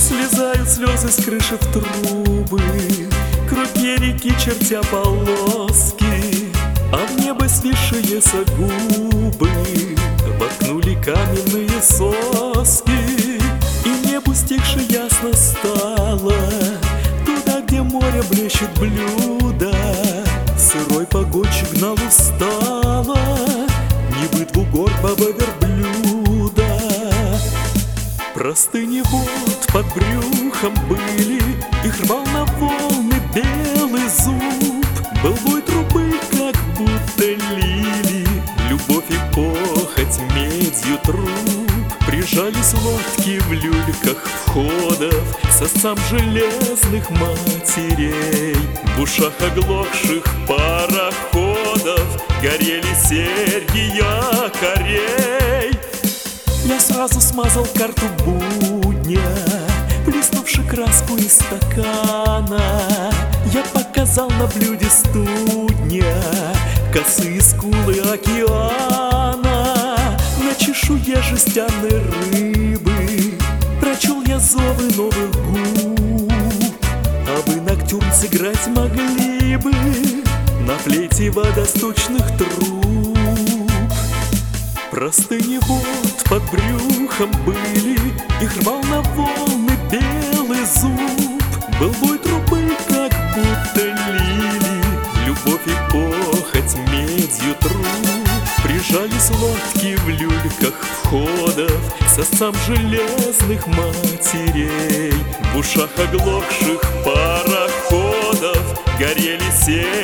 Слезают слезы с крыши в трубы, к руке реки чертя полоски, а в небо свешиеся губы воткнули каменные соски. И небу стихше ясно стало, туда, где море блещет блюдо. Сырой погонщик гнал устало, не быт в угор баба верблюда. Простыни вод под брюхом были, их рвал на волны белый зуб. Был бой трубы, как будто лили любовь и похоть медью труб. Прижались лодки в люльках входов к сосцам железных матерей. В ушах оглохших пароходов горели серьги якорей. Я сразу смазал карту будня, плеснувши краску из стакана. Я показал на блюде студня косые скулы океана. На чешуе жестяной рыбы прочел я зовы новых губ. А вы ноктюрн сыграть могли бы на флейте водосточных труб. Простыни вод под брюхом были, их рвал на волны белый зуб. Был бой трубы, как будто лили любовь и похоть медью труб. Прижались лодки в люльках входов к сосцам железных матерей. В ушах оглохших пароходов горели серьги